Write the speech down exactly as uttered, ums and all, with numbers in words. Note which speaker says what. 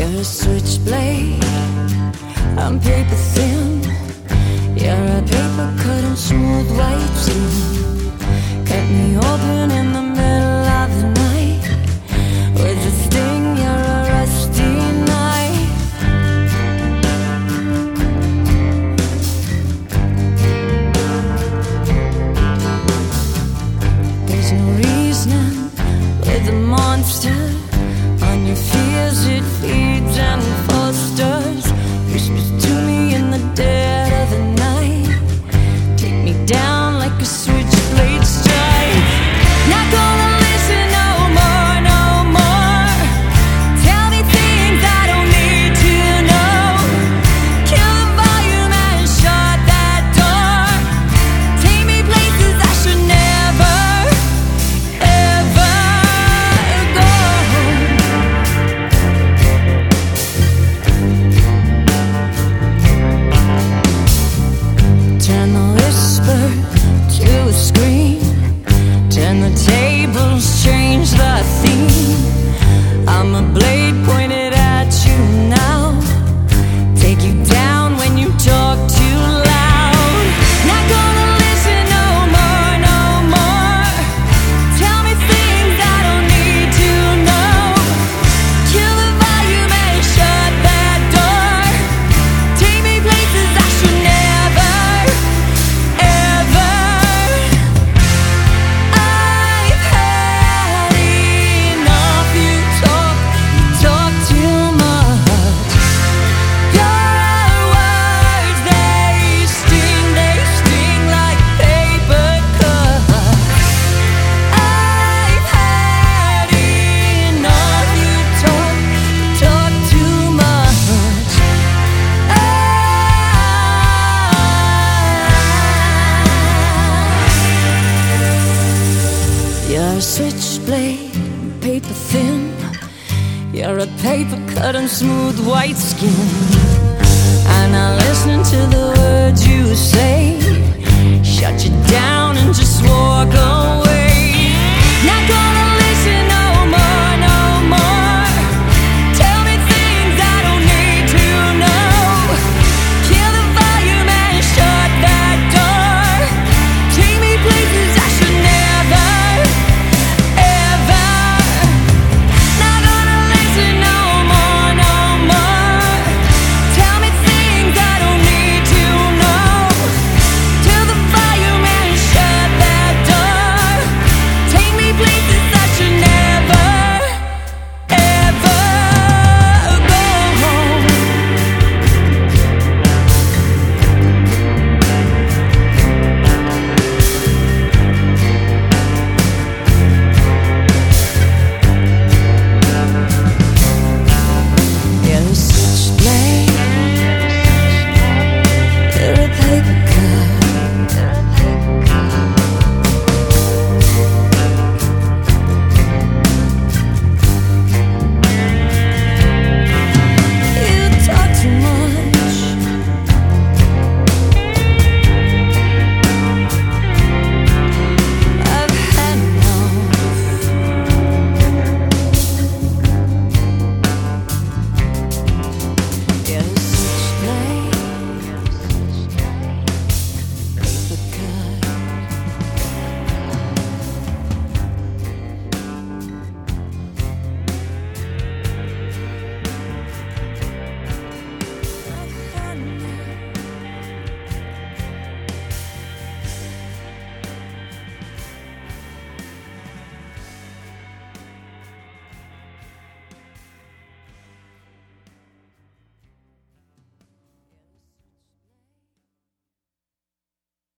Speaker 1: You're a switchblade, I'm paper thin. You're a paper cut on smooth white skin. Cut me open in the middle of the night with a sting. You're a rusty knife. There's no reasoning with a monster. On your fears it feeds and fosters. Whispers to me in the dead of the night. Take me down like a switchblade strike. Not gonna listen no more, no more. Tell me things I don't need to know. Kill the volume and shut that door. Take me places I should never, ever go. Turn the whisper to a scream. Turn the tables, change the theme. I'm a blade pointed at you now. Take you down when you talk too loud. Not gonna listen no more, no more. Tell me things I don't need to know. Kill the volume and shut that door. Take me places I should never, ever. I've had enough. You talk, you talk too much. Your words, they sting, they sting like paper cuts. I've had enough. You talk, you talk too much. You're a switchblade, paper thin. You're a paper cut on smooth white skin. I'm not listening to the words you say. Shut you down and just walk away. Not gonna